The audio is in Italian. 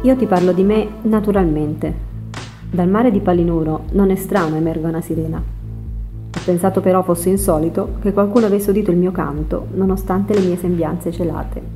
Io ti parlo di me naturalmente. Dal mare di Palinuro non è strano emerga una sirena. Ho pensato però fosse insolito che qualcuno avesse udito il mio canto, nonostante le mie sembianze celate.